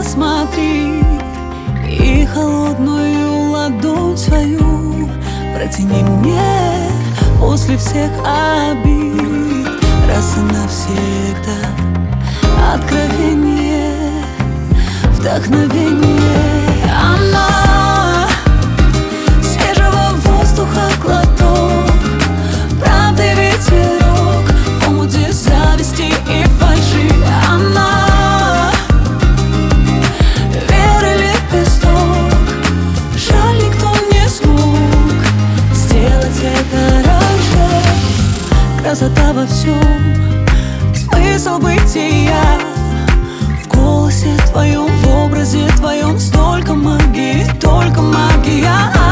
посмотри и холодную ладонь свою протяни мне после всех обид. Раз и навсегда откровение, вдохновение. Она свежего воздуха глоток, правды ветерок в омуте зависти и фальши. Она веры лепесток, жаль, никто не смог сделать это раньше. Красота во всем, смысл бытия в голосе твоем, в образе твоем. Столько магии, только магия.